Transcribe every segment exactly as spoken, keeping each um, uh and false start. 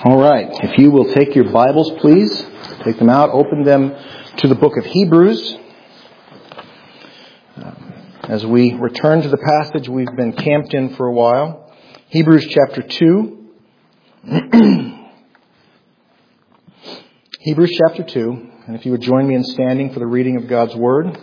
All right. If you will take your Bibles, please. Take them out. Open them to the book of Hebrews. As we return to the passage we've been camped in for a while. Hebrews chapter two. Hebrews chapter two. And if you would join me in standing for the reading of God's Word.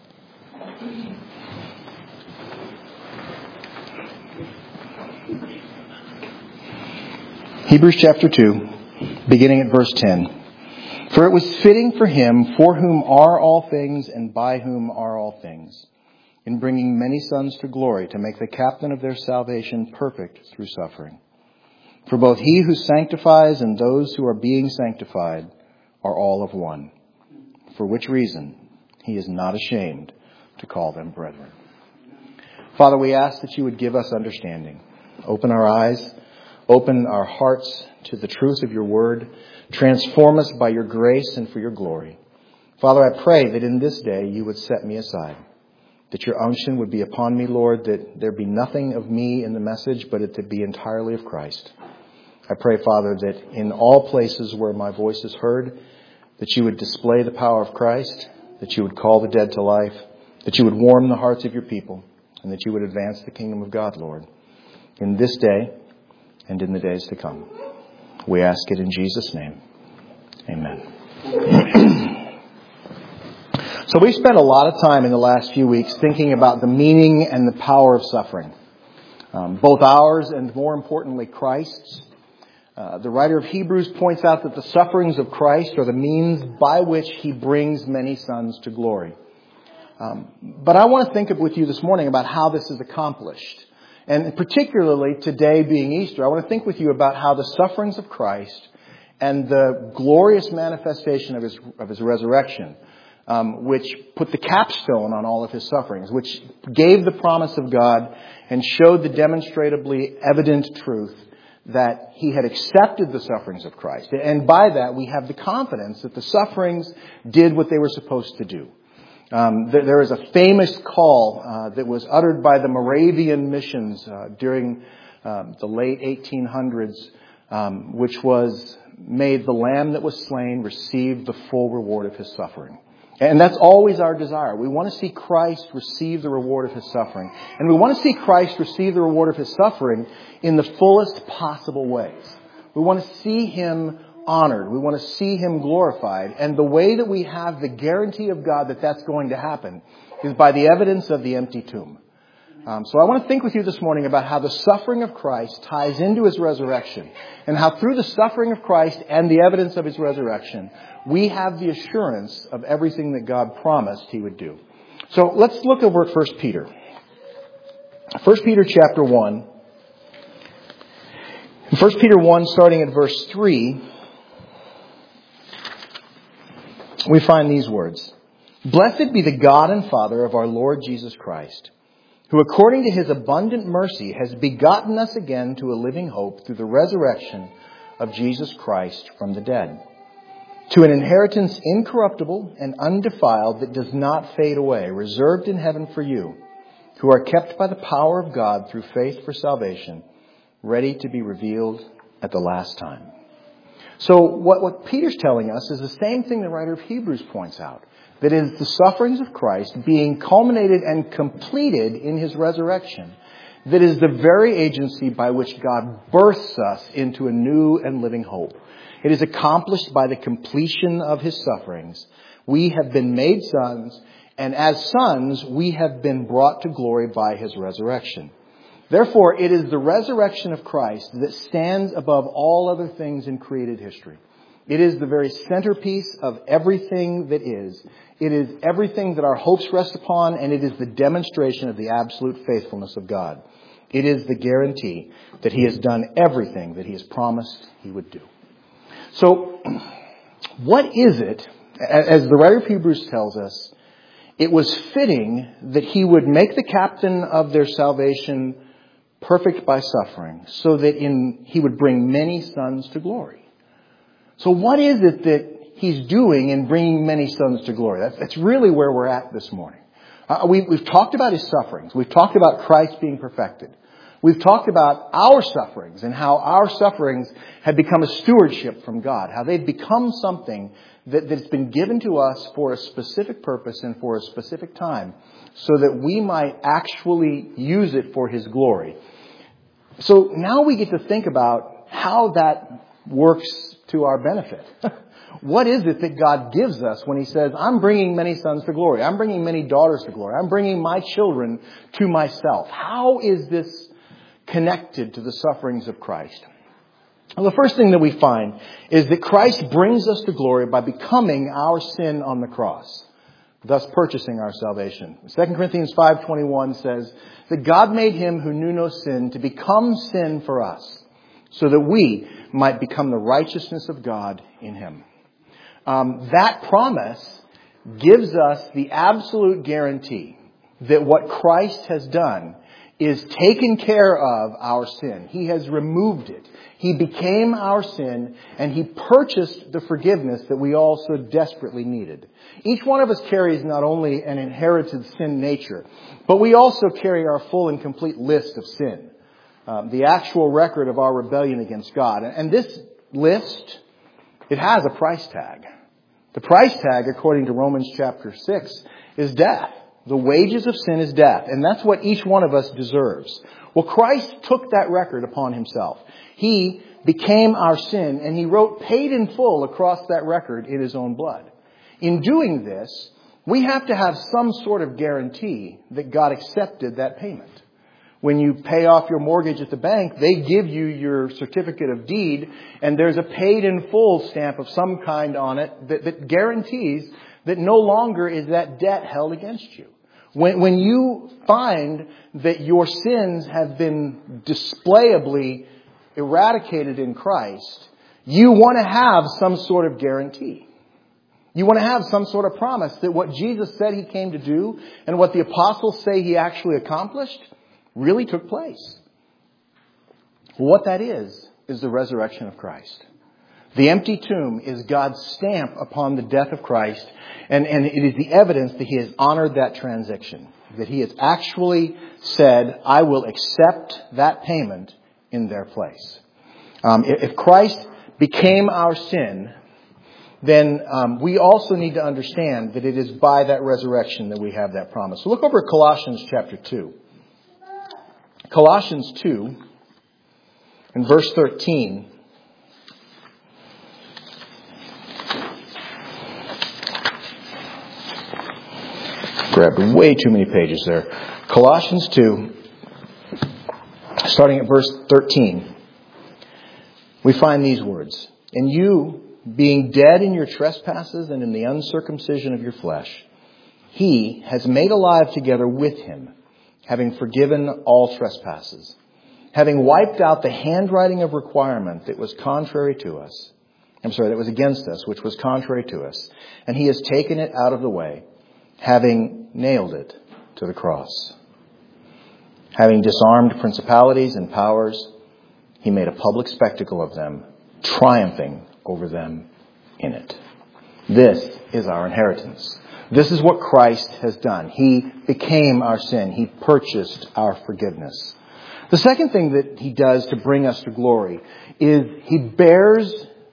Hebrews chapter two, beginning at verse ten. For it was fitting for him, for whom are all things and by whom are all things, in bringing many sons to glory, to make the captain of their salvation perfect through suffering. For both he who sanctifies and those who are being sanctified are all of one. For which reason he is not ashamed to call them brethren. Father, we ask that you would give us understanding. Open our eyes. Open our hearts to the truth of your word. Transform us by your grace and for your glory. Father, I pray that in this day you would set me aside. That your unction would be upon me, Lord. That there be nothing of me in the message, but it to be entirely of Christ. I pray, Father, that in all places where my voice is heard, that you would display the power of Christ. That you would call the dead to life. That you would warm the hearts of your people. And that you would advance the kingdom of God, Lord. In this day, and in the days to come. We ask it in Jesus' name. Amen. So we spent a lot of time in the last few weeks thinking about the meaning and the power of suffering. Um, both ours and, more importantly, Christ's. Uh, the writer of Hebrews points out that the sufferings of Christ are the means by which he brings many sons to glory. Um, but I want to think with you this morning about how this is accomplished. And particularly today being Easter, I want to think with you about how the sufferings of Christ and the glorious manifestation of his of his resurrection, um, which put the capstone on all of his sufferings, which gave the promise of God and showed the demonstrably evident truth that he had accepted the sufferings of Christ. And by that, we have the confidence that the sufferings did what they were supposed to do. Um, there, there is a famous call uh, that was uttered by the Moravian missions uh, during uh, the late eighteen hundreds, um, which was, "May the Lamb that was slain receive the full reward of his suffering." And that's always our desire. We want to see Christ receive the reward of his suffering. And we want to see Christ receive the reward of his suffering in the fullest possible ways. We want to see him honored. We want to see him glorified. And the way that we have the guarantee of God that that's going to happen is by the evidence of the empty tomb. Um, so I want to think with you this morning about how the suffering of Christ ties into his resurrection, and how through the suffering of Christ and the evidence of his resurrection, we have the assurance of everything that God promised he would do. So let's look over at First Peter. First Peter chapter one. First Peter one, starting at verse three, we find these words. Blessed be the God and Father of our Lord Jesus Christ, who according to his abundant mercy has begotten us again to a living hope through the resurrection of Jesus Christ from the dead, to an inheritance incorruptible and undefiled that does not fade away, reserved in heaven for you, who are kept by the power of God through faith for salvation, ready to be revealed at the last time. So what, what Peter's telling us is the same thing the writer of Hebrews points out. That is the sufferings of Christ being culminated and completed in his resurrection. That is the very agency by which God births us into a new and living hope. It is accomplished by the completion of his sufferings. We have been made sons, and as sons, we have been brought to glory by his resurrection. Therefore, it is the resurrection of Christ that stands above all other things in created history. It is the very centerpiece of everything that is. It is everything that our hopes rest upon, and it is the demonstration of the absolute faithfulness of God. It is the guarantee that he has done everything that he has promised he would do. So, what is it, as the writer of Hebrews tells us, it was fitting that he would make the captain of their salvation perfect by suffering, so that in he would bring many sons to glory. So what is it that he's doing in bringing many sons to glory? That's, that's really where we're at this morning. Uh, we, we've talked about his sufferings. We've talked about Christ being perfected. We've talked about our sufferings and how our sufferings have become a stewardship from God, how they've become something that, that's been given to us for a specific purpose and for a specific time, so that we might actually use it for His glory. So now we get to think about how that works to our benefit. What is it that God gives us when He says, I'm bringing many sons to glory, I'm bringing many daughters to glory, I'm bringing my children to myself? How is this connected to the sufferings of Christ? Well, the first thing that we find is that Christ brings us to glory by becoming our sin on the cross, thus purchasing our salvation. Second Corinthians five twenty-one says that God made Him who knew no sin to become sin for us, so that we might become the righteousness of God in Him. Um, that promise gives us the absolute guarantee that what Christ has done is taken care of our sin. He has removed it. He became our sin, and He purchased the forgiveness that we all so desperately needed. Each one of us carries not only an inherited sin nature, but we also carry our full and complete list of sin. Um, the actual record of our rebellion against God. And this list, it has a price tag. The price tag, according to Romans chapter six, is death. The wages of sin is death. And that's what each one of us deserves. Well, Christ took that record upon Himself. He became our sin, and He wrote paid in full across that record in His own blood. In doing this, we have to have some sort of guarantee that God accepted that payment. When you pay off your mortgage at the bank, they give you your certificate of deed, and there's a paid in full stamp of some kind on it that, that guarantees that no longer is that debt held against you. When, when you find that your sins have been displayably eradicated in Christ, you want to have some sort of guarantee. You want to have some sort of promise that what Jesus said He came to do and what the apostles say He actually accomplished really took place. What that is, is the resurrection of Christ. The empty tomb is God's stamp upon the death of Christ, and, and it is the evidence that He has honored that transaction, that He has actually said, I will accept that payment in their place. Um, if Christ became our sin, then um, we also need to understand that it is by that resurrection that we have that promise. So look over at Colossians chapter two. Colossians two, in verse thirteen. Grabbed way too many pages there. Colossians two, starting at verse thirteen. We find these words. And you, being dead in your trespasses and in the uncircumcision of your flesh, He has made alive together with Him, having forgiven all trespasses, having wiped out the handwriting of requirement that was contrary to us. I'm sorry, that was against us, which was contrary to us. And He has taken it out of the way, having nailed it to the cross. Having disarmed principalities and powers, He made a public spectacle of them, triumphing over them in it. This is our inheritance. This is what Christ has done. He became our sin. He purchased our forgiveness. The second thing that He does to bring us to glory is He bears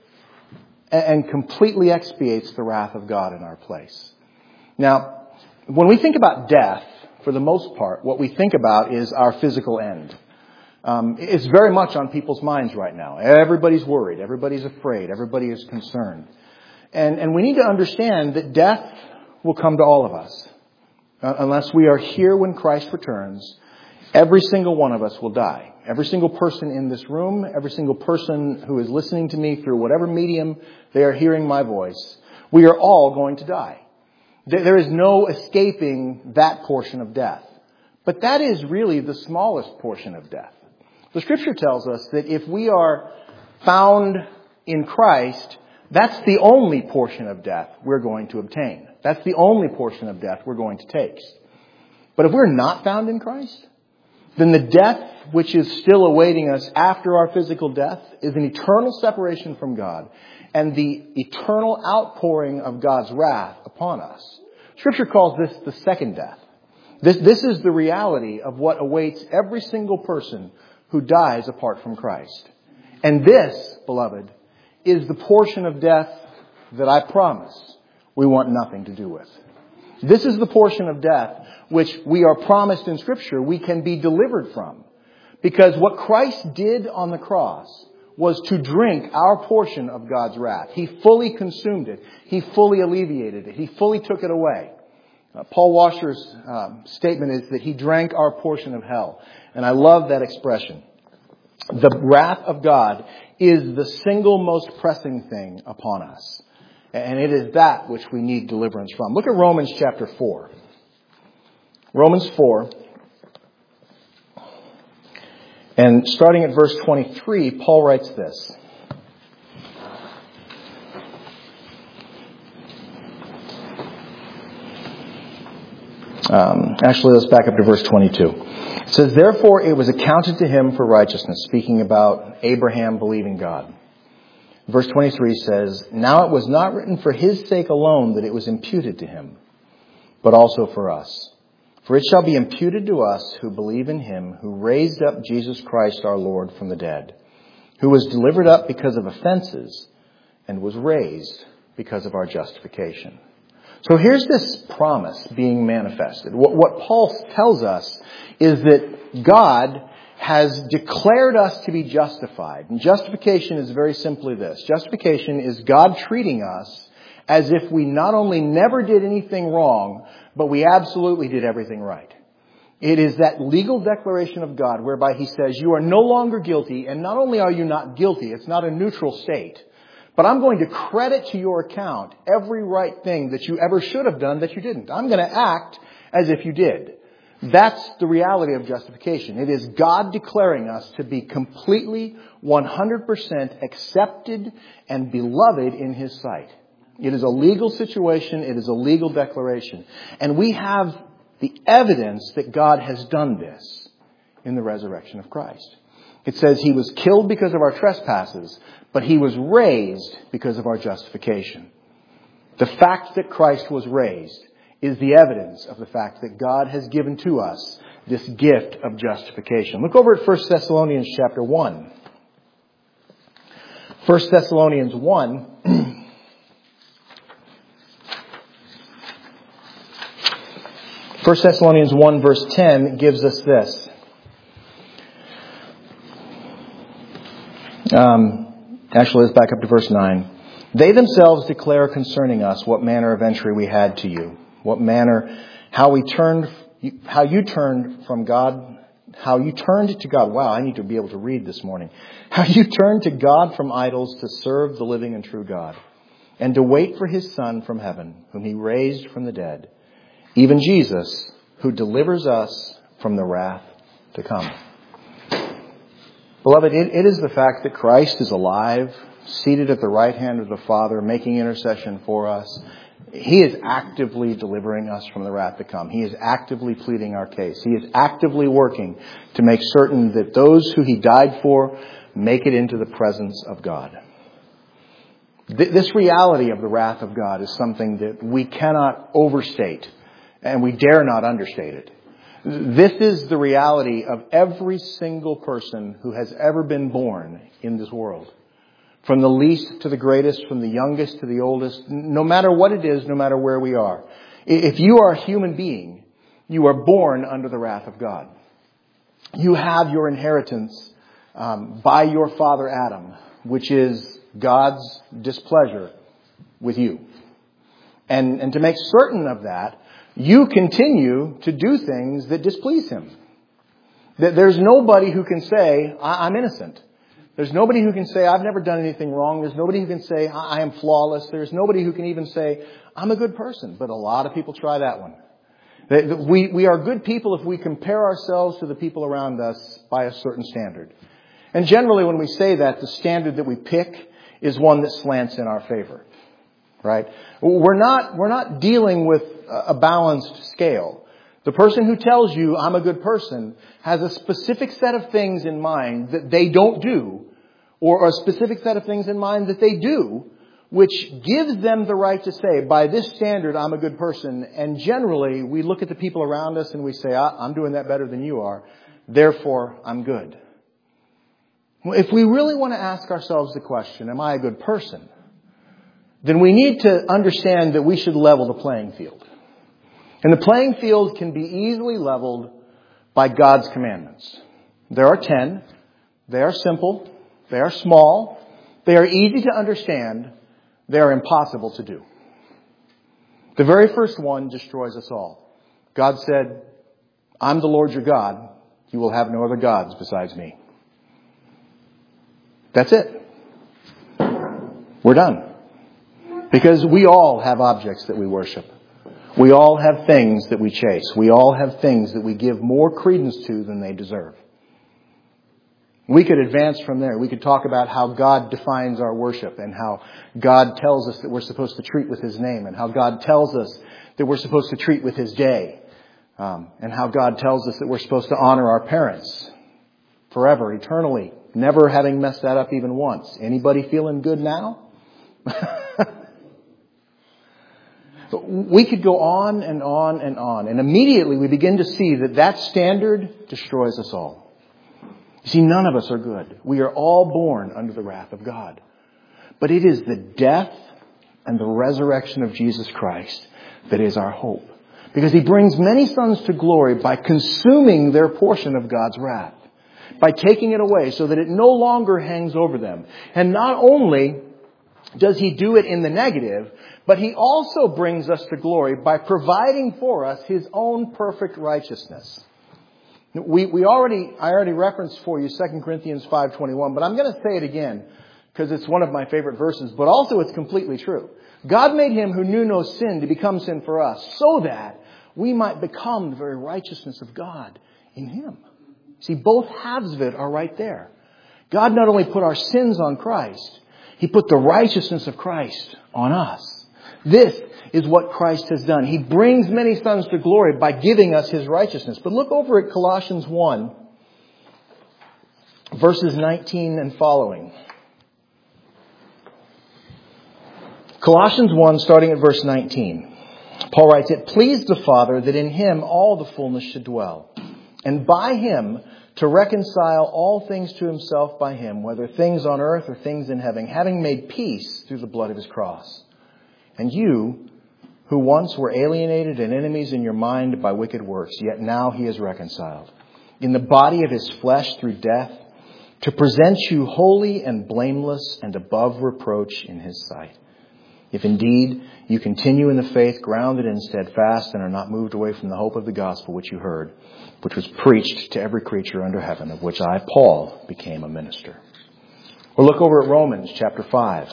and completely expiates the wrath of God in our place. Now, when we think about death, for the most part, what we think about is our physical end. Um, it's very much on people's minds right now. Everybody's worried. Everybody's afraid. Everybody is concerned. And, and we need to understand that death will come to all of us. Uh, unless we are here when Christ returns, every single one of us will die. Every single person in this room, every single person who is listening to me through whatever medium they are hearing my voice, we are all going to die. There is no escaping that portion of death. But that is really the smallest portion of death. The Scripture tells us that if we are found in Christ, that's the only portion of death we're going to obtain. That's the only portion of death we're going to take. But if we're not found in Christ, then the death which is still awaiting us after our physical death is an eternal separation from God and the eternal outpouring of God's wrath upon us. Scripture calls this the second death. This, this is the reality of what awaits every single person who dies apart from Christ. And this, beloved, is the portion of death that I promise we want nothing to do with. This is the portion of death which we are promised in Scripture we can be delivered from. Because what Christ did on the cross was to drink our portion of God's wrath. He fully consumed it. He fully alleviated it. He fully took it away. Uh, Paul Washer's uh, statement is that he drank our portion of hell. And I love that expression. The wrath of God is the single most pressing thing upon us. And it is that which we need deliverance from. Look at Romans chapter four. Romans four. And starting at verse twenty-three, Paul writes this. Um, actually, let's back up to verse twenty-two. It says, therefore it was accounted to him for righteousness, speaking about Abraham believing God. Verse twenty-three says, now it was not written for his sake alone that it was imputed to him, but also for us. For it shall be imputed to us who believe in him who raised up Jesus Christ our Lord from the dead, who was delivered up because of offenses and was raised because of our justification. So here's this promise being manifested. What, what Paul tells us is that God has declared us to be justified. And justification is very simply this. Justification is God treating us as if we not only never did anything wrong, but we absolutely did everything right. It is that legal declaration of God whereby He says, you are no longer guilty, and not only are you not guilty, it's not a neutral state, but I'm going to credit to your account every right thing that you ever should have done that you didn't. I'm going to act as if you did. That's the reality of justification. It is God declaring us to be completely, one hundred percent accepted and beloved in His sight. It is a legal situation. It is a legal declaration. And we have the evidence that God has done this in the resurrection of Christ. It says He was killed because of our trespasses, but He was raised because of our justification. The fact that Christ was raised is the evidence of the fact that God has given to us this gift of justification. Look over at First Thessalonians chapter one. First Thessalonians one. First Thessalonians one verse ten gives us this. Um, actually, let's back up to verse nine. They themselves declare concerning us what manner of entry we had to you. What manner, how we turned, how you turned from God, how you turned to God. Wow, I need to be able to read this morning. How you turned to God from idols to serve the living and true God, and to wait for His Son from heaven, whom He raised from the dead, even Jesus, who delivers us from the wrath to come. Beloved, it, it is the fact that Christ is alive, seated at the right hand of the Father, making intercession for us. He is actively delivering us from the wrath to come. He is actively pleading our case. He is actively working to make certain that those who He died for make it into the presence of God. Th- this reality of the wrath of God is something that we cannot overstate, and we dare not understate it. This is the reality of every single person who has ever been born in this world. From the least to the greatest, from the youngest to the oldest, no matter what it is, no matter where we are. If you are a human being, you are born under the wrath of God. You have your inheritance um, by your father Adam, which is God's displeasure with you. And, and to make certain of that, you continue to do things that displease Him. That there's nobody who can say, I- I'm innocent. There's nobody who can say, I've never done anything wrong. There's nobody who can say, I am flawless. There's nobody who can even say, I'm a good person. But a lot of people try that one. We, we are good people if we compare ourselves to the people around us by a certain standard. And generally when we say that, the standard that we pick is one that slants in our favor. Right? We're not, we're not dealing with a balanced scale. The person who tells you, I'm a good person, has a specific set of things in mind that they don't do, or a specific set of things in mind that they do, which gives them the right to say, by this standard, I'm a good person. And generally, we look at the people around us and we say, I'm doing that better than you are. Therefore, I'm good. Well, if we really want to ask ourselves the question, am I a good person? Then we need to understand that we should level the playing field. And the playing field can be easily leveled by God's commandments. There are ten. They are simple. They are small. They are easy to understand. They are impossible to do. The very first one destroys us all. God said, I'm the Lord your God. You will have no other gods besides me. That's it. We're done. Because we all have objects that we worship. We all have things that we chase. We all have things that we give more credence to than they deserve. We could advance from there. We could talk about how God defines our worship and how God tells us that we're supposed to treat with His name and how God tells us that we're supposed to treat with His day um, and how God tells us that we're supposed to honor our parents forever, eternally, never having messed that up even once. Anybody feeling good now? We could go on and on and on. And immediately we begin to see that that standard destroys us all. You see, none of us are good. We are all born under the wrath of God. But it is the death and the resurrection of Jesus Christ that is our hope. Because He brings many sons to glory by consuming their portion of God's wrath. By taking it away so that it no longer hangs over them. And not only does He do it in the negative, but He also brings us to glory by providing for us His own perfect righteousness. We, we already, I already referenced for you Second Corinthians five twenty-one, but I'm going to say it again because it's one of my favorite verses, but also it's completely true. God made Him who knew no sin to become sin for us so that we might become the very righteousness of God in Him. See, both halves of it are right there. God not only put our sins on Christ, He put the righteousness of Christ on us. This is what Christ has done. He brings many sons to glory by giving us His righteousness. But look over at Colossians one, verses nineteen and following. Colossians one, starting at verse nineteen. Paul writes, It pleased the Father that in Him all the fullness should dwell, and by Him to reconcile all things to Himself by Him, whether things on earth or things in heaven, having made peace through the blood of His cross. And you, who once were alienated and enemies in your mind by wicked works, yet now He is reconciled in the body of His flesh through death, to present you holy and blameless and above reproach in His sight. If indeed you continue in the faith, grounded and steadfast, and are not moved away from the hope of the gospel which you heard, which was preached to every creature under heaven, of which I, Paul, became a minister. We'll look over at Romans chapter five.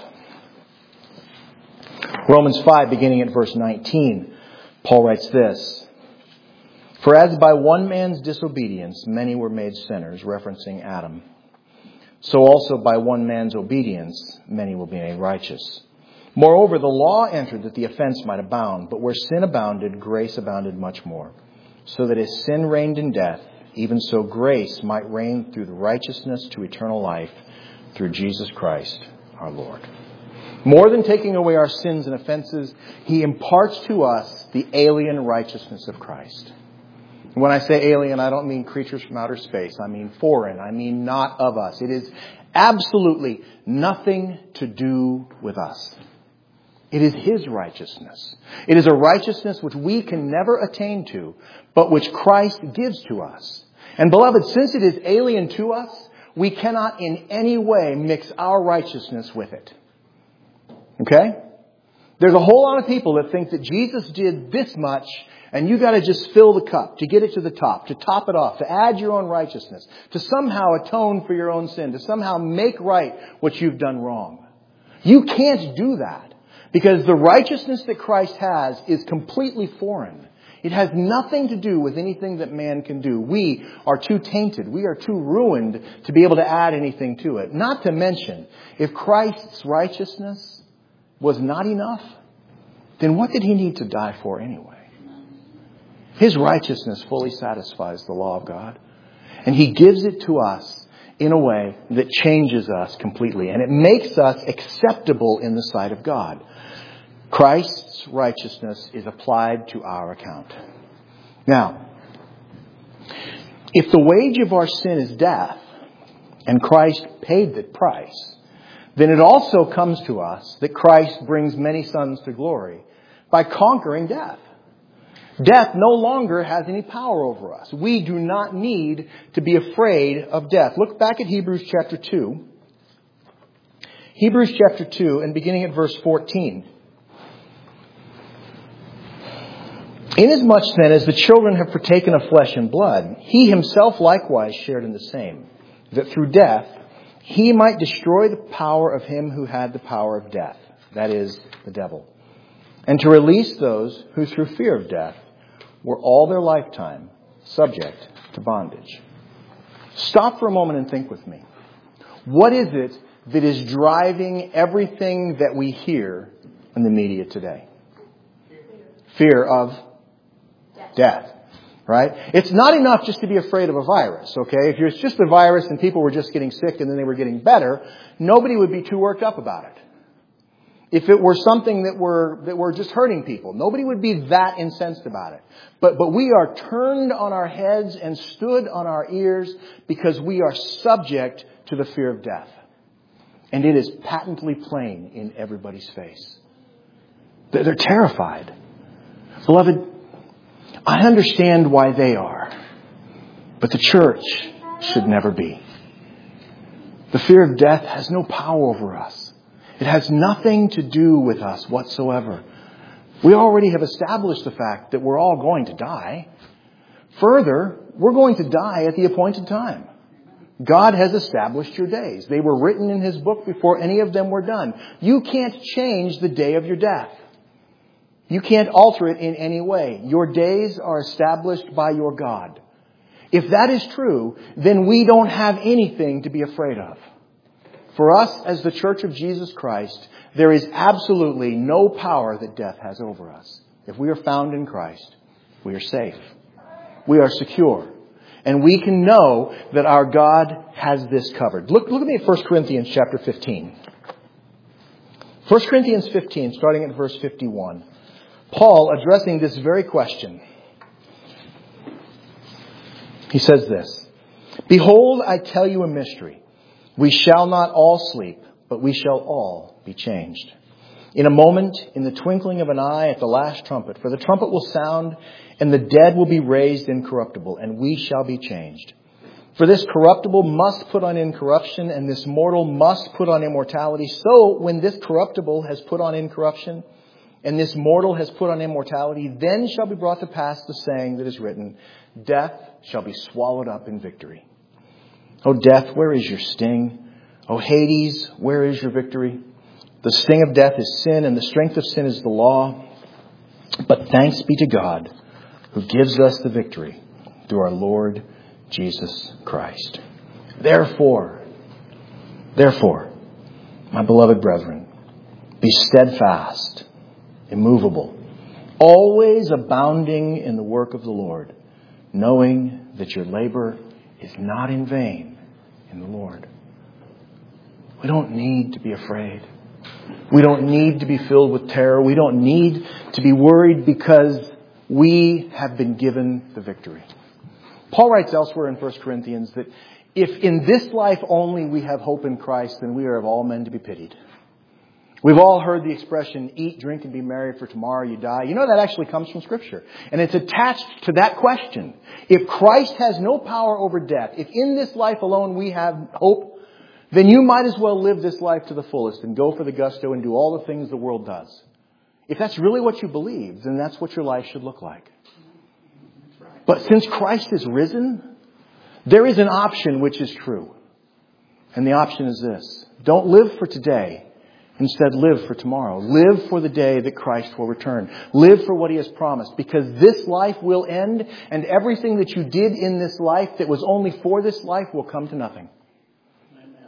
Romans five, beginning at verse nineteen, Paul writes this. For as by one man's disobedience many were made sinners, referencing Adam, so also by one man's obedience many will be made righteous. Moreover, the law entered that the offense might abound, but where sin abounded, grace abounded much more. So that as sin reigned in death, even so grace might reign through the righteousness to eternal life through Jesus Christ our Lord. More than taking away our sins and offenses, He imparts to us the alien righteousness of Christ. When I say alien, I don't mean creatures from outer space. I mean foreign. I mean not of us. It is absolutely nothing to do with us. It is His righteousness. It is a righteousness which we can never attain to, but which Christ gives to us. And beloved, since it is alien to us, we cannot in any way mix our righteousness with it. Okay? There's a whole lot of people that think that Jesus did this much and you got to just fill the cup to get it to the top, to top it off, to add your own righteousness, to somehow atone for your own sin, to somehow make right what you've done wrong. You can't do that because the righteousness that Christ has is completely foreign. It has nothing to do with anything that man can do. We are too tainted. We are too ruined to be able to add anything to it. Not to mention, if Christ's righteousness was not enough, then what did He need to die for anyway? His righteousness fully satisfies the law of God. And He gives it to us in a way that changes us completely. And it makes us acceptable in the sight of God. Christ's righteousness is applied to our account. Now, if the wage of our sin is death, and Christ paid the price, then it also comes to us that Christ brings many sons to glory by conquering death. Death no longer has any power over us. We do not need to be afraid of death. Look back at Hebrews chapter two. Hebrews chapter two and beginning at verse fourteen. Inasmuch then as the children have partaken of flesh and blood, he himself likewise shared in the same, that through death he might destroy the power of him who had the power of death, that is, the devil, and to release those who through fear of death were all their lifetime subject to bondage. Stop for a moment and think with me. What is it that is driving everything that we hear in the media today? Fear of death. Right? It's not enough just to be afraid of a virus, okay? If it's just a virus and people were just getting sick and then they were getting better, nobody would be too worked up about it. If it were something that were that were just hurting people, nobody would be that incensed about it. But but we are turned on our heads and stood on our ears because we are subject to the fear of death. And it is patently plain in everybody's face. They're terrified. Beloved, I understand why they are, but the church should never be. The fear of death has no power over us. It has nothing to do with us whatsoever. We already have established the fact that we're all going to die. Further, we're going to die at the appointed time. God has established your days. They were written in His book before any of them were done. You can't change the day of your death. You can't alter it in any way. Your days are established by your God. If that is true, then we don't have anything to be afraid of. For us, as the Church of Jesus Christ, there is absolutely no power that death has over us. If we are found in Christ, we are safe. We are secure. And we can know that our God has this covered. Look, look at me at First Corinthians chapter fifteen. First Corinthians fifteen, starting at verse fifty-one. Paul addressing this very question. He says this, "Behold, I tell you a mystery. We shall not all sleep, but we shall all be changed. In a moment, in the twinkling of an eye, at the last trumpet. For the trumpet will sound, and the dead will be raised incorruptible, and we shall be changed. For this corruptible must put on incorruption, and this mortal must put on immortality. So, when this corruptible has put on incorruption, and this mortal has put on immortality, then shall be brought to pass the saying that is written, Death shall be swallowed up in victory. O death, where is your sting? O Hades, where is your victory? The sting of death is sin, and the strength of sin is the law. But thanks be to God, who gives us the victory through our Lord Jesus Christ. Therefore, therefore, my beloved brethren, be steadfast, immovable, always abounding in the work of the Lord, knowing that your labor is not in vain in the Lord." We don't need to be afraid. We don't need to be filled with terror. We don't need to be worried because we have been given the victory. Paul writes elsewhere in First Corinthians that if in this life only we have hope in Christ, then we are of all men to be pitied. We've all heard the expression, eat, drink, and be merry, for tomorrow you die. You know that actually comes from Scripture. And it's attached to that question. If Christ has no power over death, if in this life alone we have hope, then you might as well live this life to the fullest and go for the gusto and do all the things the world does. If that's really what you believe, then that's what your life should look like. But since Christ is risen, there is an option which is true. And the option is this. Don't live for today. Instead, live for tomorrow. Live for the day that Christ will return. Live for what He has promised. Because this life will end, and everything that you did in this life that was only for this life will come to nothing. Amen.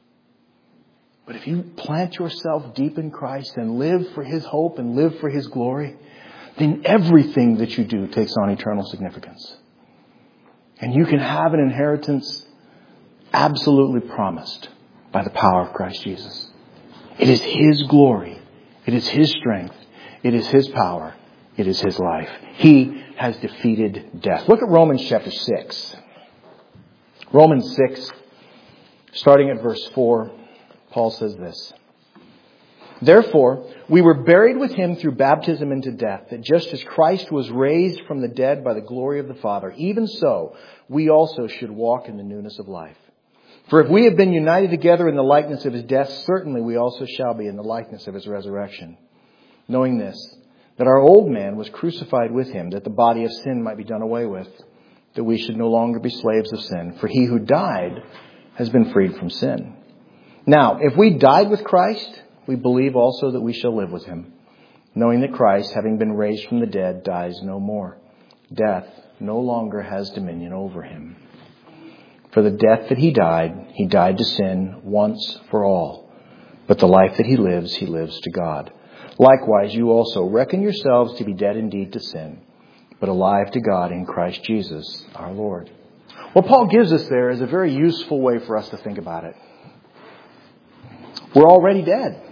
But if you plant yourself deep in Christ and live for His hope and live for His glory, then everything that you do takes on eternal significance. And you can have an inheritance absolutely promised by the power of Christ Jesus. It is His glory. It is His strength. It is His power. It is His life. He has defeated death. Look at Romans chapter six. Romans six, starting at verse four, Paul says this. Therefore, we were buried with Him through baptism into death, that just as Christ was raised from the dead by the glory of the Father, even so we also should walk in the newness of life. For if we have been united together in the likeness of His death, certainly we also shall be in the likeness of His resurrection. Knowing this, that our old man was crucified with Him, that the body of sin might be done away with, that we should no longer be slaves of sin. For he who died has been freed from sin. Now, if we died with Christ, we believe also that we shall live with Him, knowing that Christ, having been raised from the dead, dies no more. Death no longer has dominion over Him. For the death that He died, He died to sin once for all. But the life that He lives, He lives to God. Likewise, you also reckon yourselves to be dead indeed to sin, but alive to God in Christ Jesus our Lord. What Paul gives us there is a very useful way for us to think about it. We're already dead.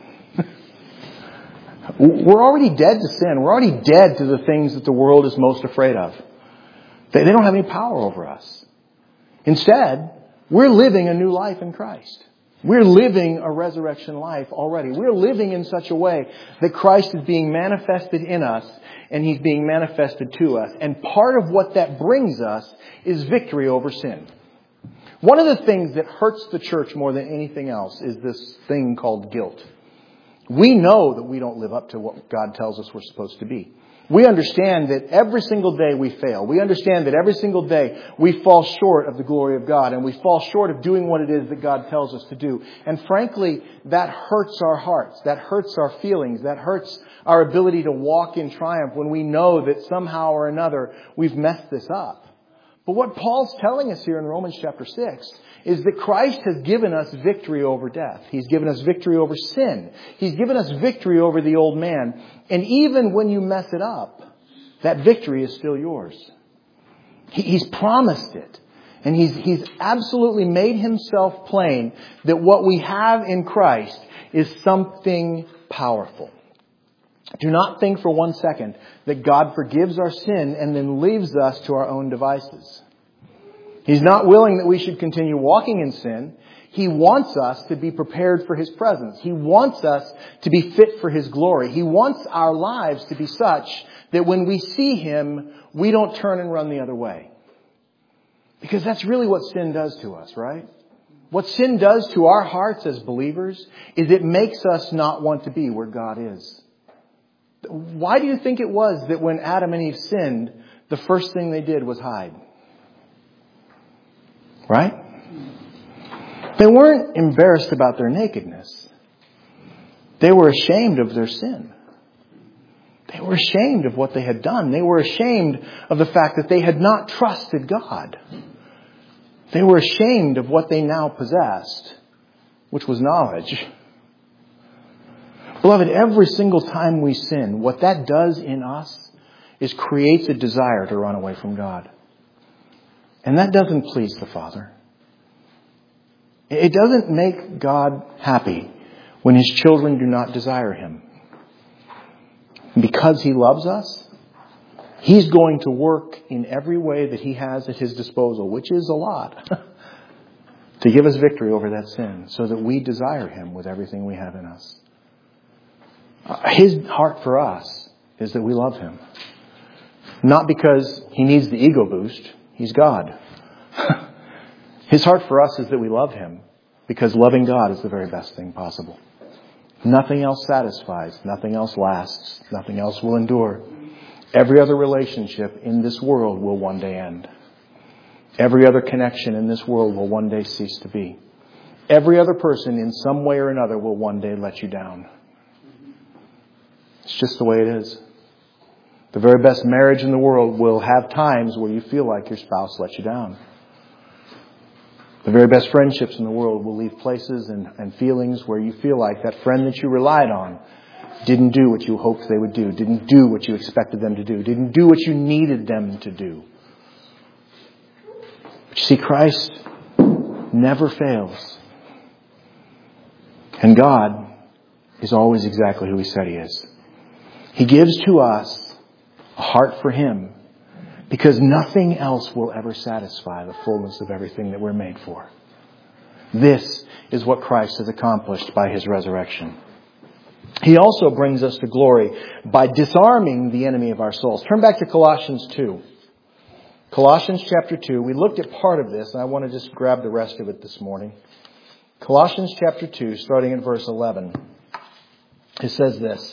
We're already dead to sin. We're already dead to the things that the world is most afraid of. They don't have any power over us. Instead, we're living a new life in Christ. We're living a resurrection life already. We're living in such a way that Christ is being manifested in us and He's being manifested to us. And part of what that brings us is victory over sin. One of the things that hurts the church more than anything else is this thing called guilt. We know that we don't live up to what God tells us we're supposed to be. We understand that every single day we fail. We understand that every single day we fall short of the glory of God, and we fall short of doing what it is that God tells us to do. And frankly, that hurts our hearts. That hurts our feelings. That hurts our ability to walk in triumph when we know that somehow or another we've messed this up. But what Paul's telling us here in Romans chapter six is that Christ has given us victory over death. He's given us victory over sin. He's given us victory over the old man. And even when you mess it up, that victory is still yours. He, he's promised it. And he's, he's absolutely made Himself plain that what we have in Christ is something powerful. Do not think for one second that God forgives our sin and then leaves us to our own devices. He's not willing that we should continue walking in sin. He wants us to be prepared for His presence. He wants us to be fit for His glory. He wants our lives to be such that when we see Him, we don't turn and run the other way. Because that's really what sin does to us, right? What sin does to our hearts as believers is it makes us not want to be where God is. Why do you think it was that when Adam and Eve sinned, the first thing they did was hide? Right? They weren't embarrassed about their nakedness. They were ashamed of their sin. They were ashamed of what they had done. They were ashamed of the fact that they had not trusted God. They were ashamed of what they now possessed, which was knowledge. Beloved, every single time we sin, what that does in us is creates a desire to run away from God. And that doesn't please the Father. It doesn't make God happy when His children do not desire Him. Because He loves us, He's going to work in every way that He has at His disposal, which is a lot, to give us victory over that sin so that we desire Him with everything we have in us. His heart for us is that we love Him. Not because He needs the ego boost. He's God. His heart for us is that we love Him because loving God is the very best thing possible. Nothing else satisfies. Nothing else lasts. Nothing else will endure. Every other relationship in this world will one day end. Every other connection in this world will one day cease to be. Every other person in some way or another will one day let you down. It's just the way it is. The very best marriage in the world will have times where you feel like your spouse let you down. The very best friendships in the world will leave places and, and feelings where you feel like that friend that you relied on didn't do what you hoped they would do, didn't do what you expected them to do, didn't do what you needed them to do. But you see, Christ, never fails. And God is always exactly who He said He is. He gives to us a heart for Him because nothing else will ever satisfy the fullness of everything that we're made for. This is what Christ has accomplished by His resurrection. He also brings us to glory by disarming the enemy of our souls. Turn back to Colossians two. Colossians chapter two. We looked at part of this, and I want to just grab the rest of it this morning. Colossians chapter two, starting in verse eleven. It says this.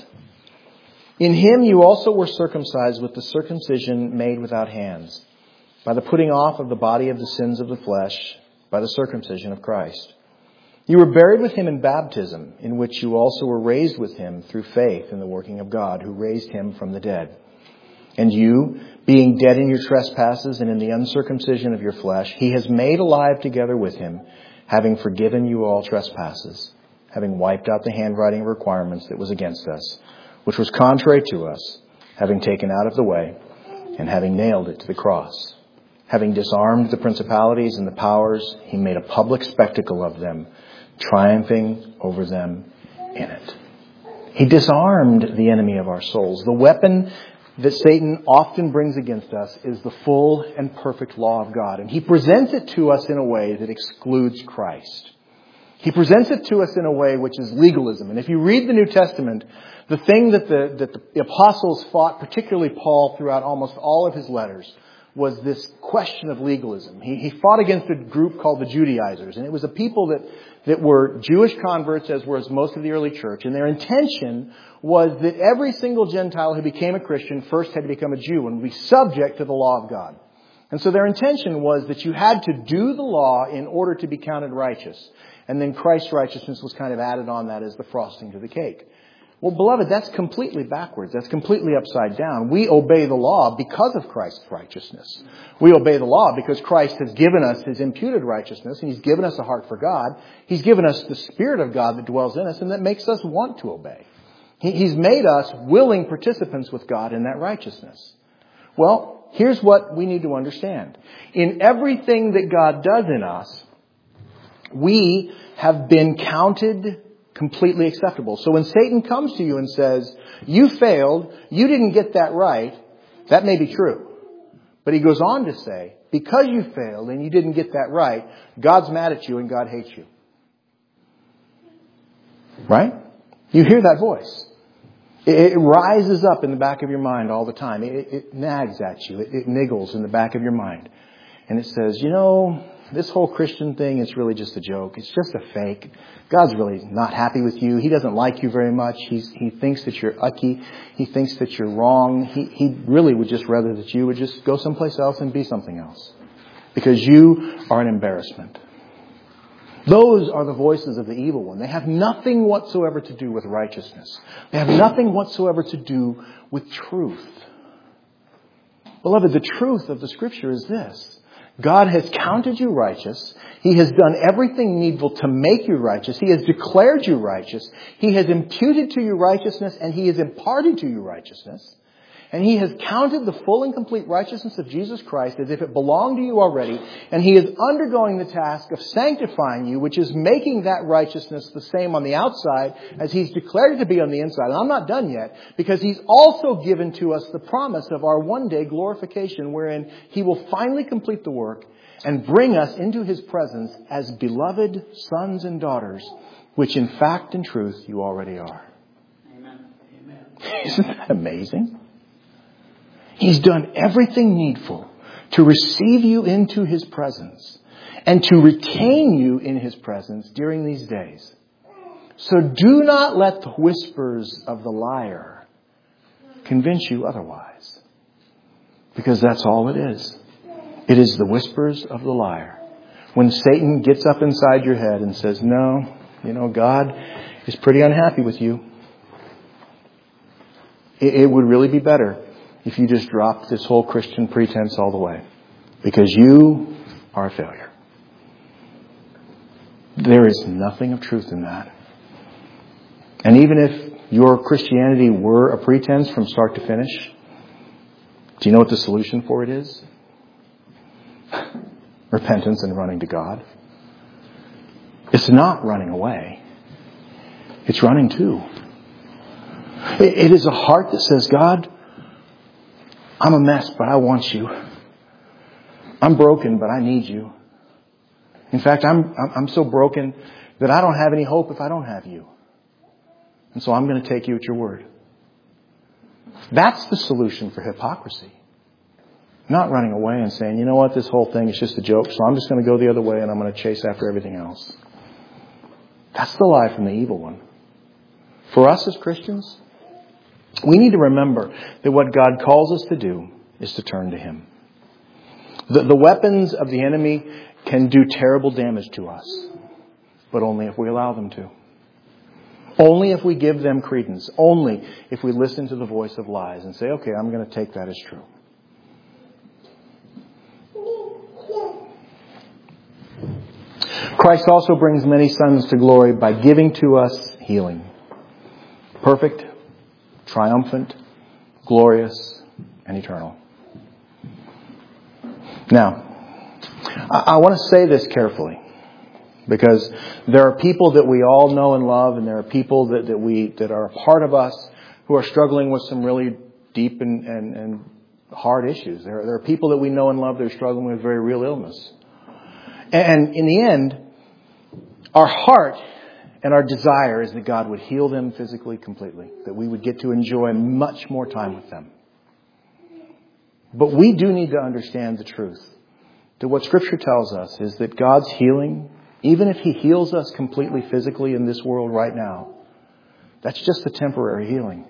In Him you also were circumcised with the circumcision made without hands, by the putting off of the body of the sins of the flesh, by the circumcision of Christ. You were buried with Him in baptism, in which you also were raised with Him through faith in the working of God, who raised Him from the dead. And you, being dead in your trespasses and in the uncircumcision of your flesh, He has made alive together with Him, having forgiven you all trespasses, having wiped out the handwriting of requirements that was against us, which was contrary to us, having taken out of the way, and having nailed it to the cross. Having disarmed the principalities and the powers, He made a public spectacle of them, triumphing over them in it. He disarmed the enemy of our souls. The weapon that Satan often brings against us is the full and perfect law of God. And he presents it to us in a way that excludes Christ. He presents it to us in a way which is legalism. And if you read the New Testament, the thing that the, that the apostles fought, particularly Paul, throughout almost all of his letters, was this question of legalism. He, he fought against a group called the Judaizers. And it was a people that, that were Jewish converts, as was most of the early church. And their intention was that every single Gentile who became a Christian first had to become a Jew and be subject to the law of God. And so their intention was that you had to do the law in order to be counted righteous. And then Christ's righteousness was kind of added on that as the frosting to the cake. Well, beloved, that's completely backwards. That's completely upside down. We obey the law because of Christ's righteousness. We obey the law because Christ has given us His imputed righteousness, and He's given us a heart for God. He's given us the Spirit of God that dwells in us and that makes us want to obey. He's made us willing participants with God in that righteousness. Well, here's what we need to understand. In everything that God does in us, we have been counted completely acceptable. So when Satan comes to you and says, you failed, you didn't get that right, that may be true. But he goes on to say, because you failed and you didn't get that right, God's mad at you and God hates you. Right? You hear that voice. It, it rises up in the back of your mind all the time. It, it nags at you. It, it niggles in the back of your mind. And it says, you know, this whole Christian thing is really just a joke. It's just a fake. God's really not happy with you. He doesn't like you very much. He's, he thinks that you're ucky. He thinks that you're wrong. He, he really would just rather that you would just go someplace else and be something else. Because you are an embarrassment. Those are the voices of the evil one. They have nothing whatsoever to do with righteousness. They have nothing whatsoever to do with truth. Beloved, the truth of the Scripture is this. God has counted you righteous. He has done everything needful to make you righteous. He has declared you righteous. He has imputed to you righteousness, and He has imparted to you righteousness. And He has counted the full and complete righteousness of Jesus Christ as if it belonged to you already. And He is undergoing the task of sanctifying you, which is making that righteousness the same on the outside as He's declared it to be on the inside. And I'm not done yet, because He's also given to us the promise of our one day glorification, wherein He will finally complete the work and bring us into His presence as beloved sons and daughters, which in fact and truth you already are. Amen. Amen. Isn't that amazing? He's done everything needful to receive you into His presence and to retain you in His presence during these days. So do not let the whispers of the liar convince you otherwise. Because that's all it is. It is the whispers of the liar. When Satan gets up inside your head and says, no, you know, God is pretty unhappy with you. It, it would really be better if you just dropped this whole Christian pretense all the way. Because you are a failure. There is nothing of truth in that. And even if your Christianity were a pretense from start to finish, do you know what the solution for it is? Repentance and running to God. It's not running away. It's running to. It, it is a heart that says, God, I'm a mess, but I want you. I'm broken, but I need you. In fact, I'm, I'm so broken that I don't have any hope if I don't have you. And so I'm going to take you at your word. That's the solution for hypocrisy. Not running away and saying, you know what, this whole thing is just a joke, so I'm just going to go the other way and I'm going to chase after everything else. That's the lie from the evil one. For us as Christians, we need to remember that what God calls us to do is to turn to Him. The, the weapons of the enemy can do terrible damage to us, but only if we allow them to. Only if we give them credence. Only if we listen to the voice of lies and say, okay, I'm going to take that as true. Christ also brings many sons to glory by giving to us healing. Perfect, triumphant, glorious, and eternal. Now, I, I want to say this carefully, because there are people that we all know and love, and there are people that, that we that are a part of us who are struggling with some really deep and, and, and hard issues. There, there are people that we know and love that are struggling with very real illness. And in the end, our heart and our desire is that God would heal them physically completely, that we would get to enjoy much more time with them. But we do need to understand the truth, that what Scripture tells us is that God's healing, even if He heals us completely physically in this world right now, that's just a temporary healing.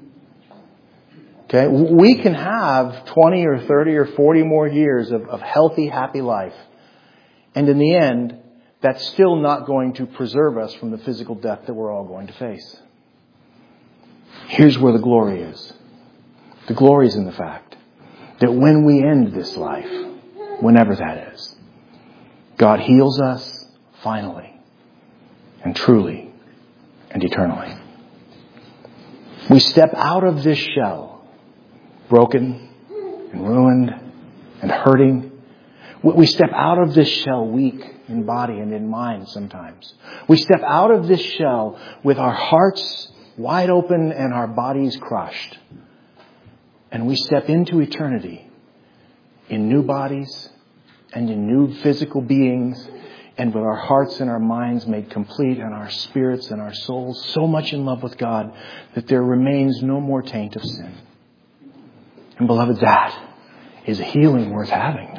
Okay? We can have twenty or thirty or forty more years of, of healthy, happy life. And in the end, that's still not going to preserve us from the physical death that we're all going to face. Here's where the glory is. The glory is in the fact that when we end this life, whenever that is, God heals us finally and truly and eternally. We step out of this shell, broken and ruined and hurting. We step out of this shell weak in body and in mind sometimes. We step out of this shell with our hearts wide open and our bodies crushed. And we step into eternity in new bodies and in new physical beings, and with our hearts and our minds made complete and our spirits and our souls so much in love with God that there remains no more taint of sin. And beloved, that is a healing worth having.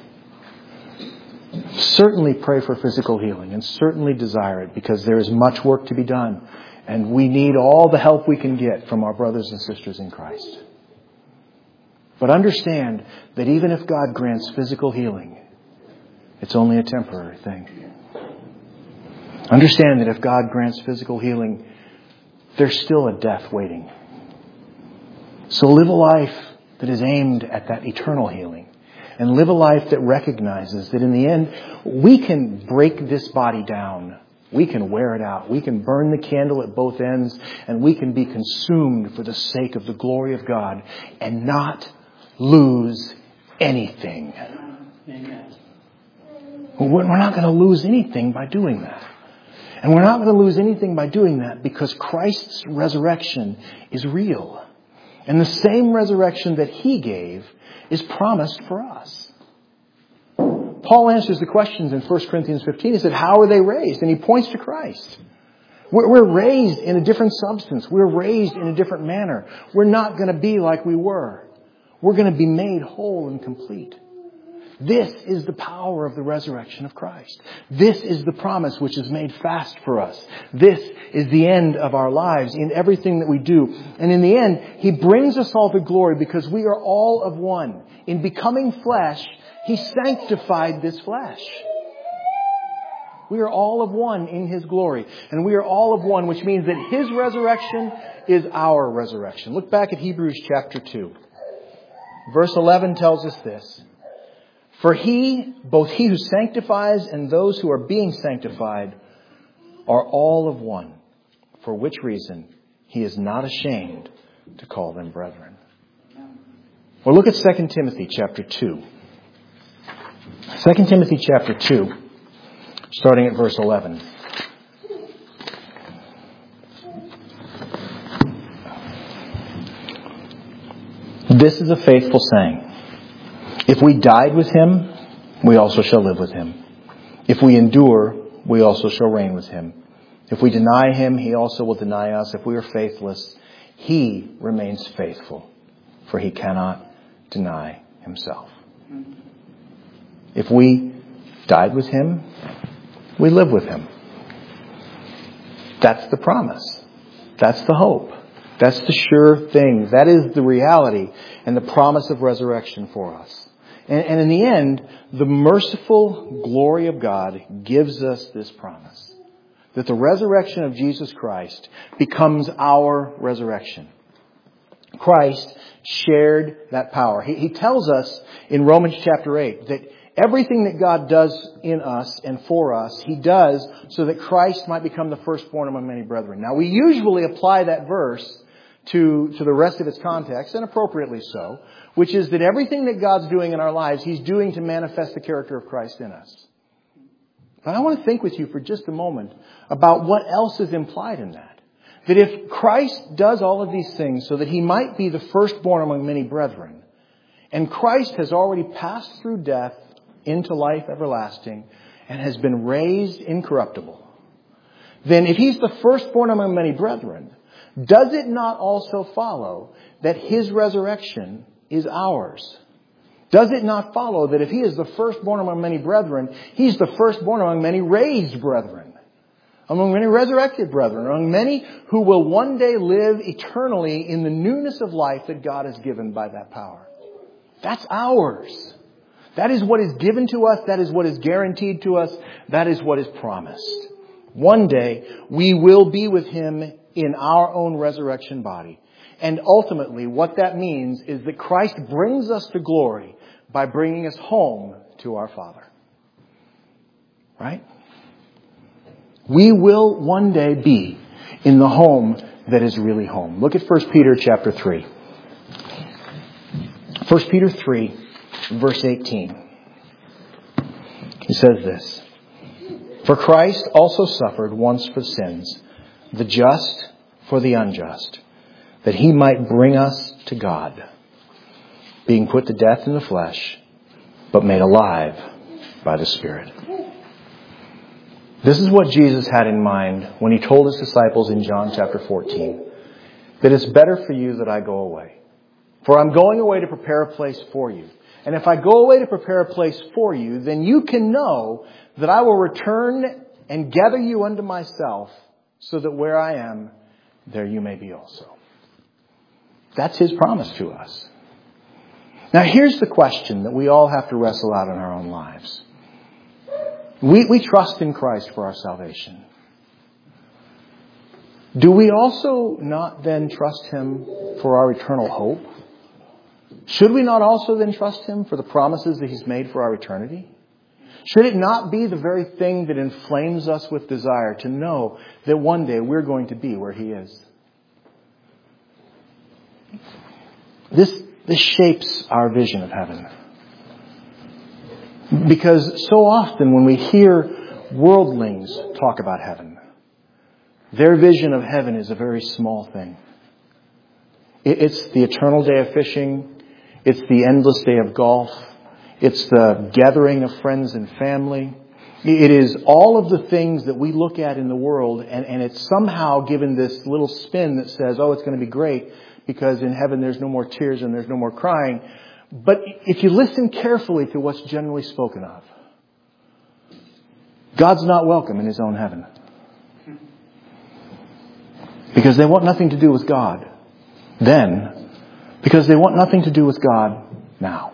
Certainly pray for physical healing and certainly desire it, because there is much work to be done and we need all the help we can get from our brothers and sisters in Christ. But understand that even if God grants physical healing, it's only a temporary thing. Understand that if God grants physical healing, there's still a death waiting. So live a life that is aimed at that eternal healing. And live a life that recognizes that in the end, we can break this body down. We can wear it out. We can burn the candle at both ends. And we can be consumed for the sake of the glory of God and not lose anything. Amen. We're not going to lose anything by doing that. And we're not going to lose anything by doing that because Christ's resurrection is real. And the same resurrection that He gave is promised for us. Paul answers the questions in First Corinthians fifteen. He said, how are they raised? And he points to Christ. We're, we're raised in a different substance. We're raised in a different manner. We're not going to be like we were. We're going to be made whole and complete. This is the power of the resurrection of Christ. This is the promise which is made fast for us. This is the end of our lives in everything that we do. And in the end, He brings us all to glory because we are all of one. In becoming flesh, He sanctified this flesh. We are all of one in His glory. And we are all of one, which means that His resurrection is our resurrection. Look back at Hebrews chapter two. Verse eleven tells us this. For He, both He who sanctifies and those who are being sanctified, are all of one, for which reason He is not ashamed to call them brethren. Well, look at Second Timothy chapter two. Second Timothy chapter two, starting at verse eleven. This is a faithful saying. If we died with him, we also shall live with him. If we endure, we also shall reign with him. If we deny him, he also will deny us. If we are faithless, he remains faithful, for he cannot deny himself. If we died with him, we live with him. That's the promise. That's the hope. That's the sure thing. That is the reality and the promise of resurrection for us. And, and in the end, the merciful glory of God gives us this promise. That the resurrection of Jesus Christ becomes our resurrection. Christ shared that power. He, he tells us in Romans chapter eight that everything that God does in us and for us, He does so that Christ might become the firstborn among many brethren. Now, we usually apply that verse to, to the rest of its context, and appropriately so, which is that everything that God's doing in our lives, He's doing to manifest the character of Christ in us. But I want to think with you for just a moment about what else is implied in that. That if Christ does all of these things so that He might be the firstborn among many brethren, and Christ has already passed through death into life everlasting and has been raised incorruptible, then if He's the firstborn among many brethren, does it not also follow that His resurrection is ours? Does it not follow that if He is the firstborn among many brethren, He's the firstborn among many raised brethren, among many resurrected brethren, among many who will one day live eternally in the newness of life that God has given by that power? That's ours. That is what is given to us. That is what is guaranteed to us. That is what is promised. One day we will be with Him in our own resurrection body. And ultimately what that means is that Christ brings us to glory by bringing us home to our Father. Right? We will one day be in the home that is really home. Look at First Peter chapter three. First Peter three, verse eighteen. He says this: For Christ also suffered once for sins, the just for the unjust, that He might bring us to God, being put to death in the flesh, but made alive by the Spirit. This is what Jesus had in mind when He told His disciples in John chapter fourteen, that it's better for you that I go away. For I'm going away to prepare a place for you. And if I go away to prepare a place for you, then you can know that I will return and gather you unto myself, so that where I am, there you may be also. That's His promise to us. Now here's the question that we all have to wrestle out in our own lives. We, we trust in Christ for our salvation. Do we also not then trust Him for our eternal hope? Should we not also then trust Him for the promises that He's made for our eternity? Should it not be the very thing that inflames us with desire to know that one day we're going to be where He is? This, this shapes our vision of heaven. Because so often when we hear worldlings talk about heaven, their vision of heaven is a very small thing. It's the eternal day of fishing. It's the endless day of golf. It's the gathering of friends and family. It is all of the things that we look at in the world, and, and it's somehow given this little spin that says, oh, it's going to be great because in heaven there's no more tears and there's no more crying. But if you listen carefully to what's generally spoken of, God's not welcome in His own heaven. Because they want nothing to do with God then. Because they want nothing to do with God now.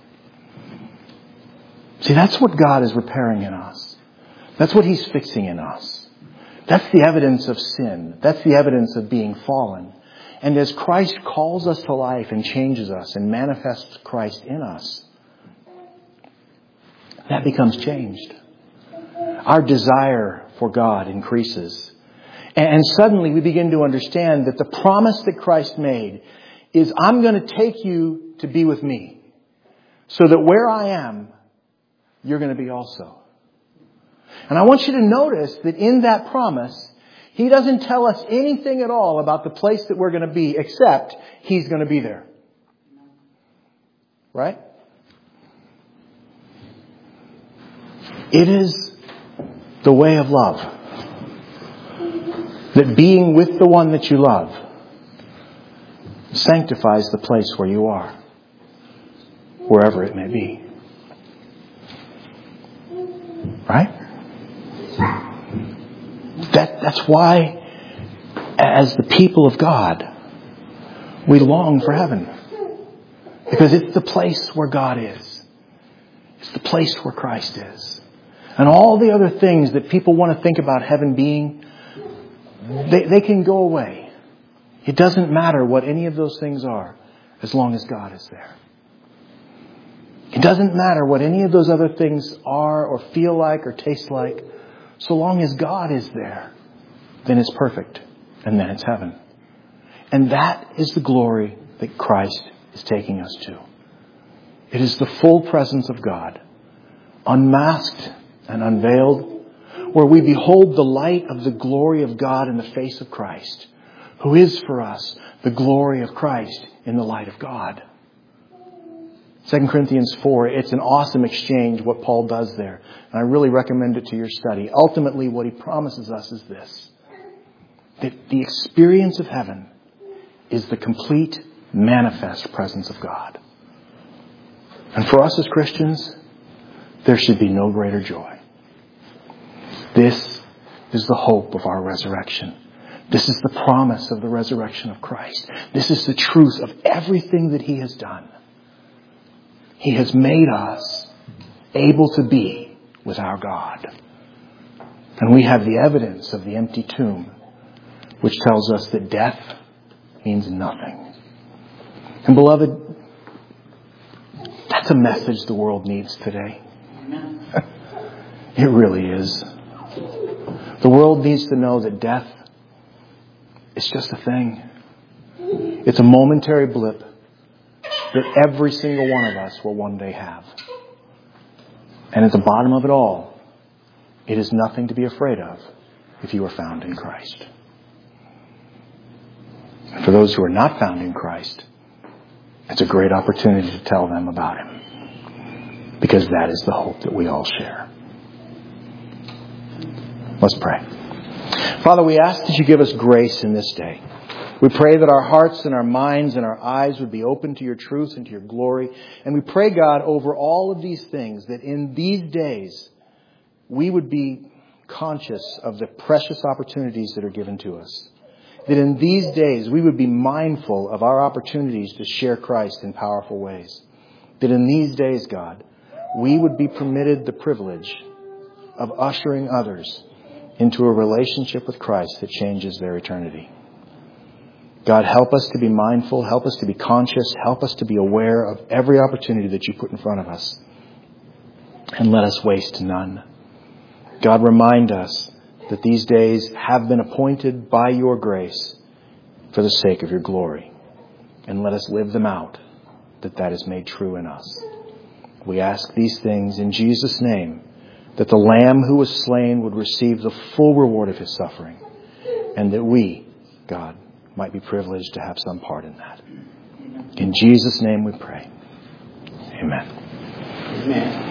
See, that's what God is repairing in us. That's what He's fixing in us. That's the evidence of sin. That's the evidence of being fallen. And as Christ calls us to life and changes us and manifests Christ in us, that becomes changed. Our desire for God increases. And suddenly we begin to understand that the promise that Christ made is, I'm going to take you to be with me, so that where I am, you're going to be also. And I want you to notice that in that promise, He doesn't tell us anything at all about the place that we're going to be, except He's going to be there. Right? It is the way of love. That being with the one that you love sanctifies the place where you are, wherever it may be. Right? That, that's why, as the people of God, we long for heaven. Because it's the place where God is. It's the place where Christ is. And all the other things that people want to think about heaven being, they, they can go away. It doesn't matter what any of those things are, as long as God is there. It doesn't matter what any of those other things are or feel like or taste like. So long as God is there, then it's perfect. And then it's heaven. And that is the glory that Christ is taking us to. It is the full presence of God, unmasked and unveiled, where we behold the light of the glory of God in the face of Christ, who is for us the glory of Christ in the light of God. Second Corinthians four, it's an awesome exchange what Paul does there. And I really recommend it to your study. Ultimately, what he promises us is this: that the experience of heaven is the complete, manifest presence of God. And for us as Christians, there should be no greater joy. This is the hope of our resurrection. This is the promise of the resurrection of Christ. This is the truth of everything that He has done. He has made us able to be with our God. And we have the evidence of the empty tomb, which tells us that death means nothing. And beloved, that's a message the world needs today. It really is. The world needs to know that death is just a thing. It's a momentary blip that every single one of us will one day have. And at the bottom of it all, it is nothing to be afraid of if you are found in Christ. And for those who are not found in Christ, it's a great opportunity to tell them about Him. Because that is the hope that we all share. Let's pray. Father, we ask that you give us grace in this day. We pray that our hearts and our minds and our eyes would be open to your truth and to your glory. And we pray, God, over all of these things, that in these days we would be conscious of the precious opportunities that are given to us. That in these days we would be mindful of our opportunities to share Christ in powerful ways. That in these days, God, we would be permitted the privilege of ushering others into a relationship with Christ that changes their eternity. God, help us to be mindful, help us to be conscious, help us to be aware of every opportunity that you put in front of us. And let us waste none. God, remind us that these days have been appointed by your grace for the sake of your glory. And let us live them out, that that is made true in us. We ask these things in Jesus' name, that the Lamb who was slain would receive the full reward of His suffering, and that we, God, might be privileged to have some part in that. In Jesus' name we pray. Amen. Amen.